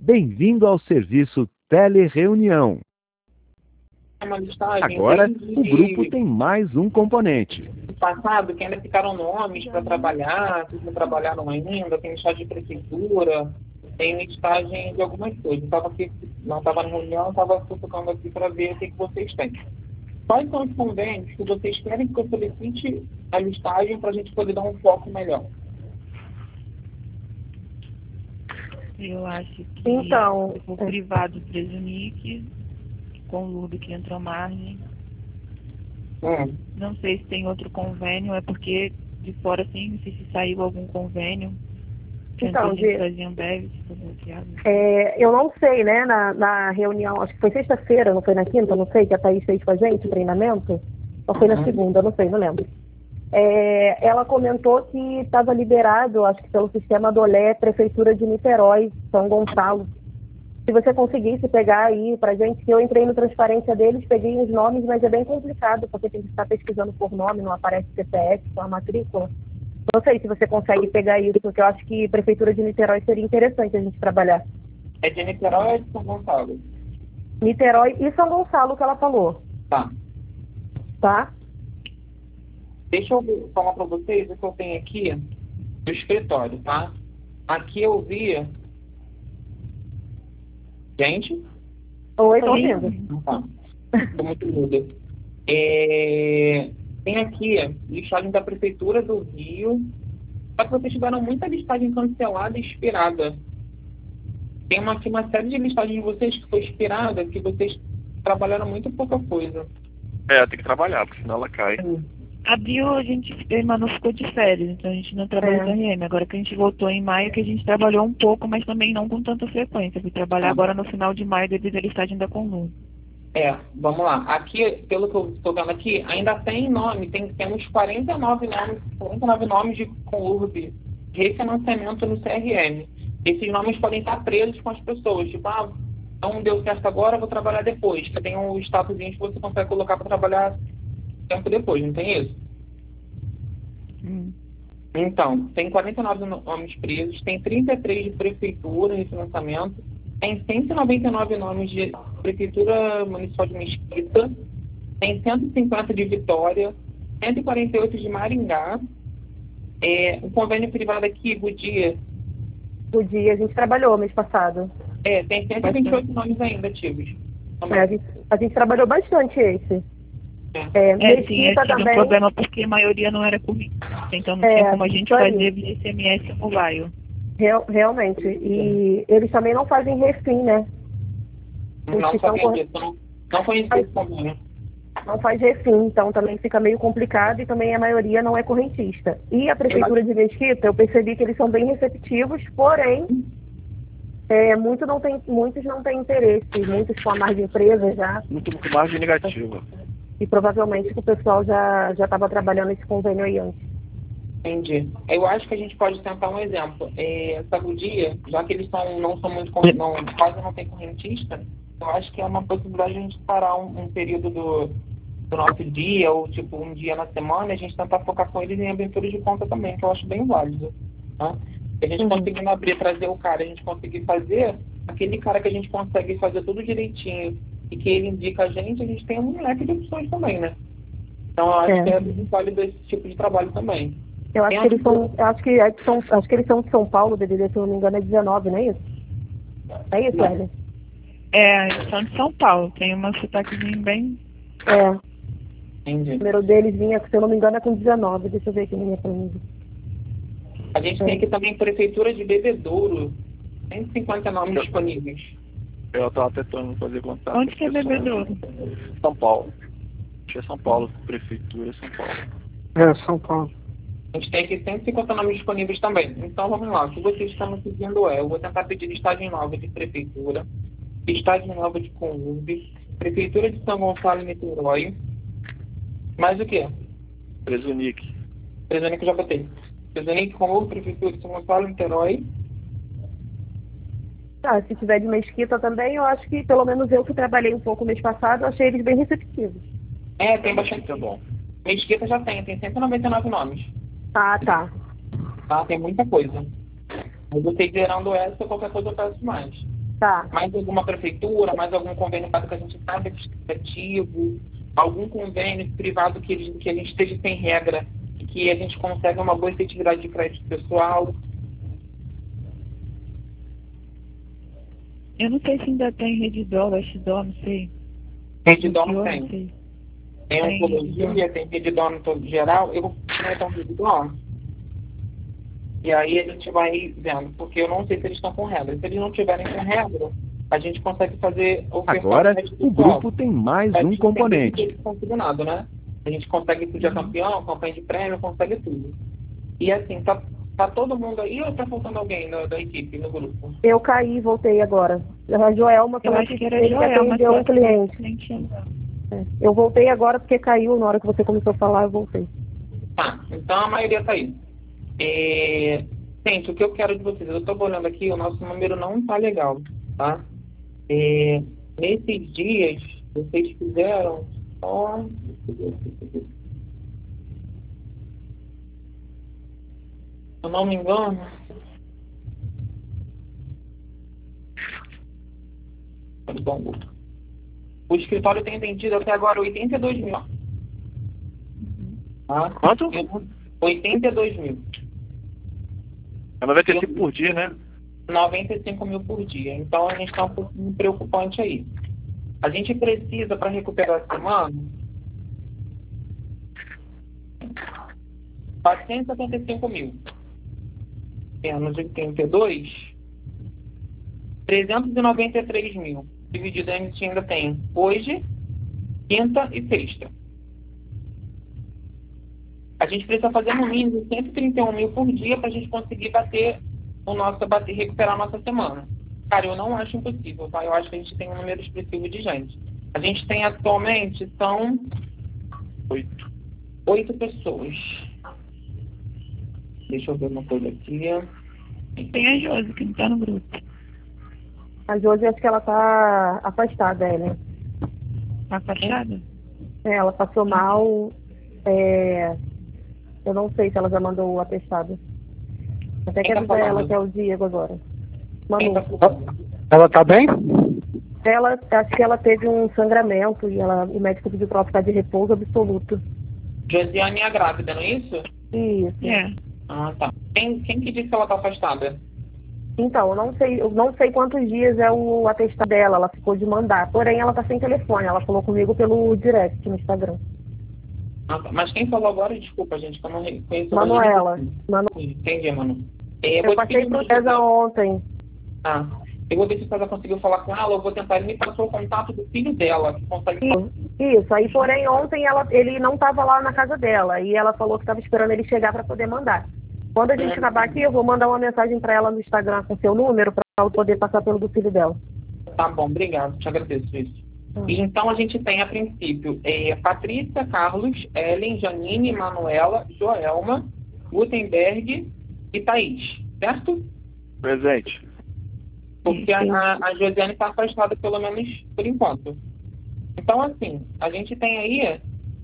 Bem-vindo ao serviço Telereunião. Agora, o grupo tem mais um componente. No passado, que ainda ficaram nomes para trabalhar, que não trabalharam ainda, tem listagem de prefeitura, tem listagem de algumas coisas. Não estava na reunião, estava focando aqui para ver o que vocês têm. Quais são os convênios que vocês querem que eu solicite a listagem para a gente poder dar um foco melhor? Eu acho que o privado Presunic, com o Lourdes que entrou margem. Não sei se tem outro convênio, é porque de fora assim, não sei se saiu algum convênio. Então, eu não sei, né, na reunião, acho que foi sexta-feira, não foi na quinta, não sei, que a Thaís fez com a gente o treinamento, ou foi na segunda, não sei, não lembro. Ela comentou que estava liberado, acho que pelo sistema do Olé, Prefeitura de Niterói, São Gonçalo. Se você conseguisse pegar aí pra gente, que eu entrei no transparência deles, peguei os nomes, mas é bem complicado, porque tem que estar pesquisando por nome, não aparece CPF, com a matrícula. Não sei se você consegue pegar isso, porque eu acho que Prefeitura de Niterói seria interessante a gente trabalhar. É de Niterói ou é de São Gonçalo? Niterói e São Gonçalo, que ela falou. Tá? Deixa eu falar para vocês o que eu tenho aqui do escritório, tá? Aqui eu vi... Gente? Oi, tô ouvindo. Tá. Tô muito muda. Tem aqui listagem da Prefeitura do Rio. Só que vocês tiveram muita listagem cancelada e expirada. Tem aqui uma série de listagens de vocês que foi expirada, que vocês trabalharam muito pouca coisa. Tem que trabalhar, porque senão ela cai. Abril a gente, Manu ficou de férias, então a gente não trabalhou no RM. Agora que a gente voltou em maio, que a gente trabalhou um pouco, mas também não com tanta frequência. Fui trabalhar agora no final de maio devido à listagem da Conlu. Vamos lá. Aqui, pelo que eu estou vendo aqui, ainda tem nome, temos 49 nomes de Conurb, de refinanciamento no CRM. Esses nomes podem estar presos com as pessoas, tipo, não deu certo agora, vou trabalhar depois. Que tem um statusinho que você consegue colocar para trabalhar tempo depois, não tem isso? Então, tem 49 nomes presos, tem 33 de prefeitura de financiamento, tem 199 nomes de Prefeitura Municipal de Mesquita, tem 150 de Vitória, 148 de Maringá, um convênio privado aqui, Goodyear. A gente trabalhou mês passado. Tem 128 nomes ainda ativos. A gente trabalhou bastante esse. Mesquita também. Um problema porque a maioria não era comigo. Então não tinha como a gente fazer via SMS mobile. Realmente. E eles também não fazem refim, né? Não conheci esse convênio. Não faz refim, então também fica meio complicado e também a maioria não é correntista. E a Prefeitura de Mesquita, eu percebi que eles são bem receptivos, porém, muitos não têm interesse, muitos com a margem presa já. Muito com margem negativa. E provavelmente o pessoal já estava trabalhando esse convênio aí antes. Entendi. Eu acho que a gente pode tentar um exemplo. Essa Goodyear, já que eles não são muito, quase não tem correntista, eu acho que é uma possibilidade de a gente parar um período do nosso dia, ou tipo um dia na semana, e a gente tentar focar com eles em abertura de conta também, que eu acho bem válido. Tá? A gente conseguindo abrir, trazer o cara, a gente conseguir fazer, aquele cara que a gente consegue fazer tudo direitinho e que ele indica a gente tem um leque de opções também, né? Então eu acho que é bem válido esse tipo de trabalho também. Eu acho que eles são, acho que eles são de São Paulo, DDD, se eu não me engano, é 19, não é isso? É isso, Hélio? Eles são de São Paulo, tem uma sotaquezinho bem... Entendi. O número deles vinha, se eu não me engano, é com 19, deixa eu ver aqui na minha planilha. A gente tem aqui também Prefeitura de Bebedouro, 150 nomes disponíveis. Eu estava tentando fazer contato. Onde que é Bebedouro? São Paulo. Acho que é São Paulo, Prefeitura São Paulo. São Paulo. A gente tem aqui 150 nomes disponíveis também. Então vamos lá, o que vocês estão me pedindo eu vou tentar pedir listagem nova de Prefeitura, listagem nova de Conurb, Prefeitura de São Gonçalo e Niterói. Mais o quê? Presunic já botei. Presunic, Conurb, Prefeitura de São Gonçalo e Niterói. Se tiver de Mesquita também, eu acho que, pelo menos eu que trabalhei um pouco mês passado, eu achei eles bem receptivos. Tem bastante. Bom. Mesquita já tem 199 nomes. Tá. Tem muita coisa. Eu gostei gerando essa, qualquer coisa eu peço mais. Tá. Mais alguma prefeitura, mais algum convênio que a gente sabe que é ativo, algum convênio privado que a gente esteja sem regra e que a gente consegue uma boa efetividade de crédito pessoal. Eu não sei se ainda tem Redditor, Westdoor, não sei. Redditor Não tem. sei. Tem Tem oncologia, tem Redditor no todo geral. Eu vou comentar um Redditor. E aí a gente vai vendo, porque eu não sei se eles estão com regra. Se eles não tiverem com regra, a gente consegue fazer Agora, o grupo tem mais um componente. Consignado, né? A gente consegue pedir campeão, campanha de prêmio, consegue tudo. E assim, tá todo mundo aí ou tá faltando alguém da equipe, no grupo? Eu caí e voltei agora. A Joelma Eu falou acho que que era ele Joelma, atendeu um cliente. cliente. Eu voltei agora porque caiu na hora que você começou a falar, eu voltei. Tá, então a maioria tá aí. Gente, o que eu quero de vocês? Eu tô olhando aqui, o nosso número não tá legal, tá? Nesses dias, vocês fizeram só... Se eu não me engano... Bom, o escritório tem vendido até agora 82 mil. Tá? Quanto? 82 mil. É 95 por dia, né? 95 mil por dia. Então a gente está um pouco preocupante aí. A gente precisa, para recuperar a semana, 475 mil. Menos 82, 393 mil. Dividido, a gente ainda tem hoje, quinta e sexta. A gente precisa fazer no mínimo 131 mil por dia para a gente conseguir recuperar a nossa semana. Cara, eu não acho impossível, tá? Eu acho que a gente tem um número expressivo de gente. A gente tem atualmente, são 8 pessoas. Deixa eu ver uma coisa aqui. Tem a Josi, que não tá no grupo. A Josi, acho que ela tá afastada, né? Tá afastada? Ela passou mal. Eu não sei se ela já mandou o atestado. Até que avisar ela que é o Diego agora. Manu. Ela tá bem? Acho que ela teve um sangramento e o médico pediu pra ela ficar de repouso absoluto. Josiane é grávida, não é isso? Isso. É. Ah, tá. Quem que disse que ela tá afastada? Então, eu não sei quantos dias é o atestado dela, ela ficou de mandar. Porém, ela tá sem telefone, ela falou comigo pelo direct no Instagram. Ah, tá. Mas quem falou agora, desculpa, gente, que eu não reconheço. Manuela. Entendi, Manu. Eu passei pro César ontem. Ah, eu vou ver se o César conseguiu falar com ela, eu vou tentar, ele me passou o contato do filho dela, que consegue... Isso, aí porém ontem ele não estava lá na casa dela, e ela falou que estava esperando ele chegar para poder mandar. Quando a gente acabar aqui, eu vou mandar uma mensagem para ela no Instagram com seu número, para ela poder passar pelo do filho dela. Tá bom, obrigado, te agradeço isso. E então a gente tem, a princípio, Patrícia, Carlos, Ellen, Janine, Manuela, Joelma, Gutenberg e Thaís, certo? Presente. Porque a Josiane está afastada, pelo menos por enquanto. Então, assim, a gente tem aí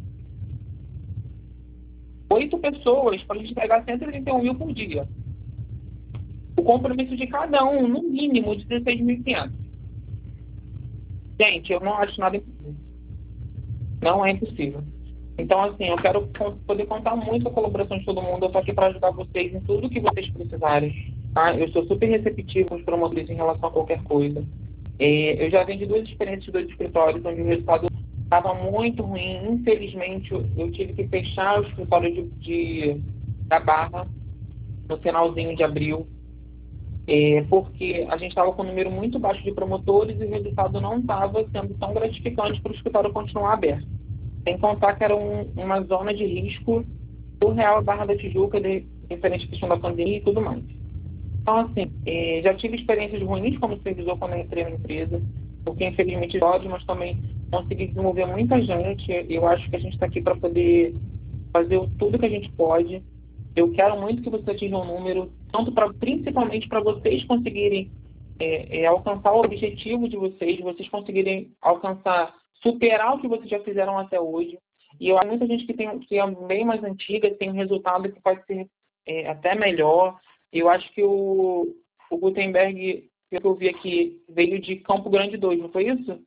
8 pessoas para a gente pegar 131 mil por dia. O compromisso de cada um, no mínimo, de 16.500. Gente, eu não acho nada impossível. Não é impossível. Então, assim, eu quero poder contar muito com a colaboração de todo mundo. Eu estou aqui para ajudar vocês em tudo que vocês precisarem. Tá? Eu sou super receptivo com os promotores em relação a qualquer coisa. Eu já vendi 2 experiências de 2 escritórios onde o resultado estava muito ruim. Infelizmente, eu tive que fechar o escritório da Barra no finalzinho de abril, porque a gente estava com um número muito baixo de promotores e o resultado não estava sendo tão gratificante para o escritório continuar aberto. Sem contar que era uma zona de risco surreal a Barra da Tijuca, referente à questão da pandemia e tudo mais. Então, assim, já tive experiências ruins como supervisor quando eu entrei na empresa, porque infelizmente pode, mas também consegui desenvolver muita gente. Eu acho que a gente está aqui para poder fazer tudo que a gente pode. Eu quero muito que você atinja um número, principalmente para vocês conseguirem alcançar o objetivo de vocês conseguirem superar o que vocês já fizeram até hoje. E eu acho muita gente que é bem mais antiga, tem um resultado que pode ser até melhor. Eu acho que o Gutenberg que eu vi aqui, veio de Campo Grande 2, não foi isso?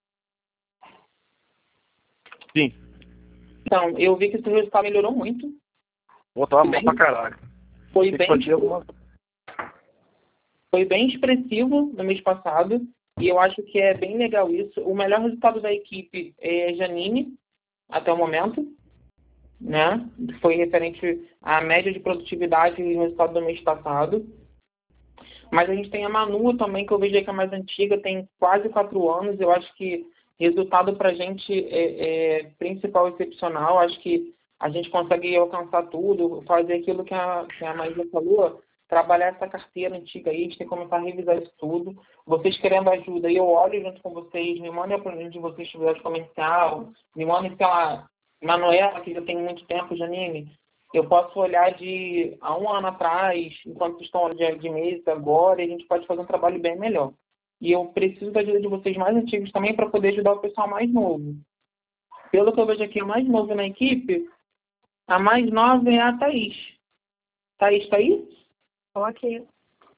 Sim. Então, eu vi que esse resultado melhorou muito. Voltava mal pra caralho. Foi Tem que fazer bem, alguma... foi bem expressivo no mês passado. E eu acho que é bem legal isso. O melhor resultado da equipe é Janine, até o momento, né? Foi referente à média de produtividade e resultado do mês passado. Mas a gente tem a Manu também, que eu vejo aí que é mais antiga, tem quase 4 anos. Eu acho que resultado para a gente é principal, excepcional. Acho que a gente consegue alcançar tudo, fazer aquilo que a Maísa falou, trabalhar essa carteira antiga aí, a gente tem que começar a revisar isso tudo. Vocês querendo ajuda, eu olho junto com vocês, me mandem para onde vocês tiverem comercial, me mandem pela Manuela, que já tem muito tempo, Janine. Eu posso olhar há 1 ano atrás, enquanto vocês estão de meses agora, e a gente pode fazer um trabalho bem melhor. E eu preciso da ajuda de vocês mais antigos também para poder ajudar o pessoal mais novo. Pelo que eu vejo aqui, o mais novo na equipe, a mais nova é a Thaís. Thaís, tá aí? Estou aqui.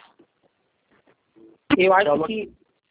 Eu acho que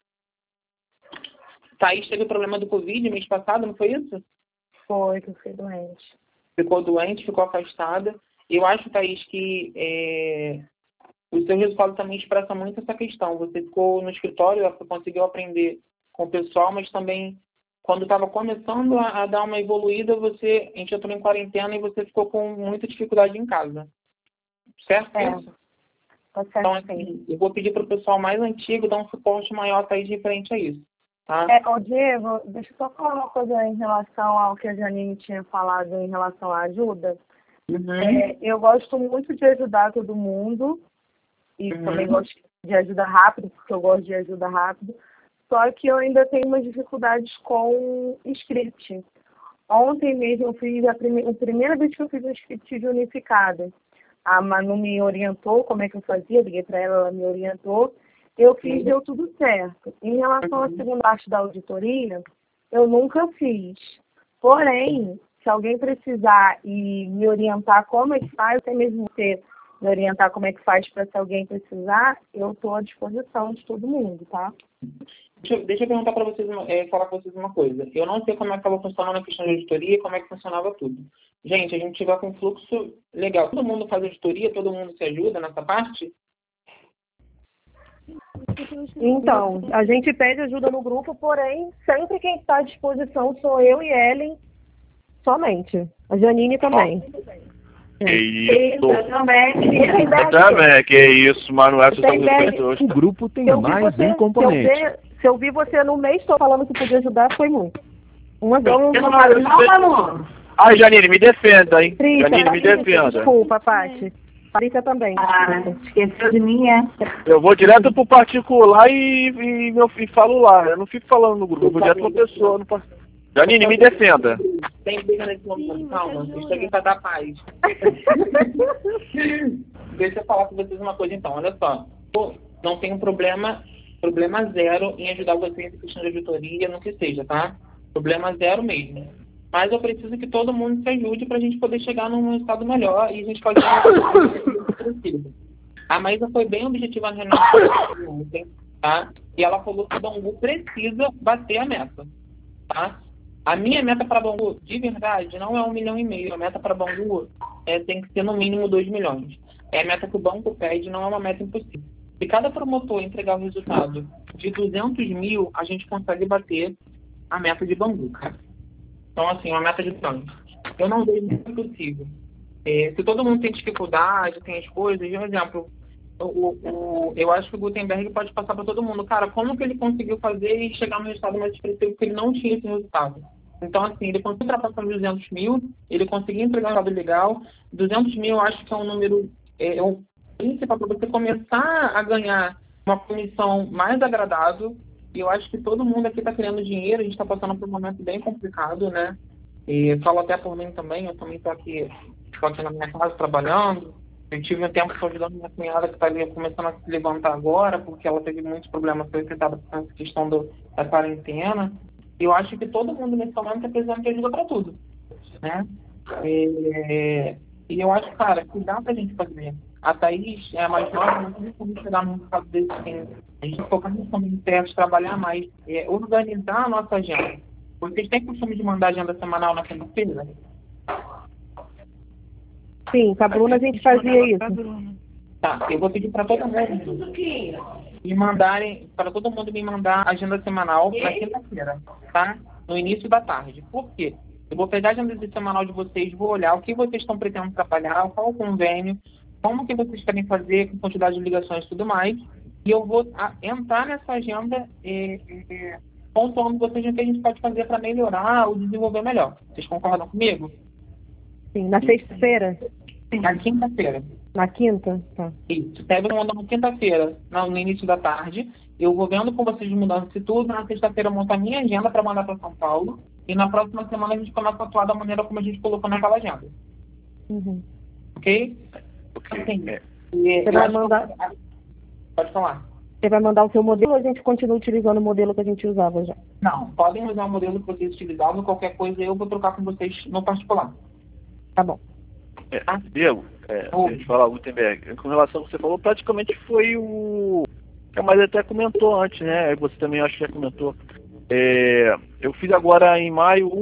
Thaís teve o problema do Covid mês passado, não foi isso? Foi, que eu fiquei doente. Ficou doente, ficou afastada. Eu acho, Thaís, que o seu resultado também expressa muito essa questão. Você ficou no escritório, conseguiu aprender com o pessoal, mas também, quando estava começando a dar uma evoluída, a gente entrou em quarentena e você ficou com muita dificuldade em casa. Certo? Isso? Tá certo, Então, assim, eu vou pedir para o pessoal mais antigo dar um suporte maior, Thaís, referente a isso. Tá? Diego, deixa eu só falar uma coisa em relação ao que a Janine tinha falado em relação à ajuda. Uhum. Eu gosto muito de ajudar todo mundo e também gosto de ajuda rápido, porque eu gosto de ajuda rápido. Só que eu ainda tenho umas dificuldades com script. Ontem mesmo eu fiz a primeira vez que eu fiz um script de unificada. A Manu me orientou como é que eu fazia, liguei para ela me orientou. Eu fiz, deu tudo certo. Em relação à segunda parte da auditoria, eu nunca fiz. Porém, se alguém precisar e me orientar como é que faz, até mesmo você me orientar como é que faz para se alguém precisar, eu estou à disposição de todo mundo, tá? Deixa eu perguntar para vocês, falar para vocês uma coisa. Eu não sei como é que estava funcionando a questão de auditoria e como é que funcionava tudo. Gente, a gente tiver com um fluxo legal. Todo mundo faz auditoria, todo mundo se ajuda nessa parte? Então, a gente pede ajuda no grupo, porém, sempre quem está à disposição sou eu e Ellen somente. A Janine também. Que isso? Também, que isso, Manuel, você Tem está bem. muito O grupo tem Se eu vi mais você- um componente. Se eu vi você no mês, estou falando que podia ajudar, foi muito. Uma vez. Ai, Janine, me defenda, hein? Patrícia, Janine, me defenda. Desculpa, Paty. Patrícia também. Esqueceu de mim, é? Eu vou direto pro particular e falo lá. Eu não fico falando no grupo, eu vou direto pra pessoa. Não posso... Janine, me defenda. Tem briga nesse momento, calma. Isso aqui para dar paz. Deixa eu falar com vocês uma coisa então, olha só. Pô, não tem problema zero em ajudar vocês em questão de auditoria, no que seja, tá? Problema zero mesmo. Mas eu preciso que todo mundo se ajude para a gente poder chegar num resultado melhor e a gente fazer um A Maísa foi bem objetiva na reunião ontem, tá? E ela falou que o Bangu precisa bater a meta, tá? A minha meta para Bangu, de verdade, não é 1,5 milhão. A meta para Bangu tem que ser no mínimo 2 milhões. É a meta que o banco pede, não é uma meta impossível. Se cada promotor entregar o resultado de 200 mil, a gente consegue bater a meta de Bangu, cara. Então, assim, uma meta de tanto. Eu não vejo muito possível. Se todo mundo tem dificuldade, tem as coisas, por exemplo, eu acho que o Gutenberg pode passar para todo mundo. Cara, como que ele conseguiu fazer e chegar no resultado mais expressivo porque ele não tinha esse resultado? Então, assim, ele conseguiu ultrapassar os 200 mil, ele conseguiu entregar um resultado legal. 200 mil eu acho que é um número principal para você começar a ganhar uma comissão mais agradável. E eu acho que todo mundo aqui está querendo dinheiro, a gente está passando por um momento bem complicado, né? E falo até por mim também, eu também estou aqui na minha casa trabalhando. Eu tive um tempo ajudando minha cunhada que está ali começando a se levantar agora, porque ela teve muitos problemas com essa questão da quarentena. E eu acho que todo mundo nesse momento está precisando de ajuda para tudo, né? E eu acho, cara, que dá para a gente fazer. a Thaís é a mais nova, não tem como chegar num caso desse tempo. A gente focar nos caminhos certos, trabalhar mais, organizar a nossa agenda. Vocês têm costume de mandar agenda semanal na quinta-feira? Sim, com a Bruna a gente fazia isso. Tá, eu vou pedir para todo mundo me mandarem, para todo mundo me mandar a agenda semanal na quinta-feira, tá? No início da tarde. Por quê? Eu vou pegar a agenda semanal de vocês, vou olhar o que vocês estão pretendendo trabalhar, qual o convênio, como que vocês querem fazer, com quantidade de ligações e tudo mais, e eu vou entrar nessa agenda pontuando vocês o que a gente pode fazer para melhorar ou desenvolver melhor. Vocês concordam comigo? Sim, na sexta-feira? Na quinta-feira. Na quinta? Tá. Isso. Pega uma na quinta-feira, no início da tarde. Eu vou vendo com vocês de mudança e tudo. Na sexta-feira eu monto a minha agenda para mandar para São Paulo. E na próxima semana a gente começa a atuar da maneira como a gente colocou naquela agenda. Uhum. Ok? Ok. Assim, Você vai mandar... Pode falar. Você vai mandar o seu modelo ou a gente continua utilizando o modelo que a gente usava já? Não, podem usar o modelo que vocês utilizavam. Qualquer coisa eu vou trocar com vocês no particular. Tá bom. Diego, a gente fala, Gutenberg, com relação ao que você falou, praticamente foi o que a Maria até comentou antes, né? Você também acho que já comentou. Eu fiz agora em maio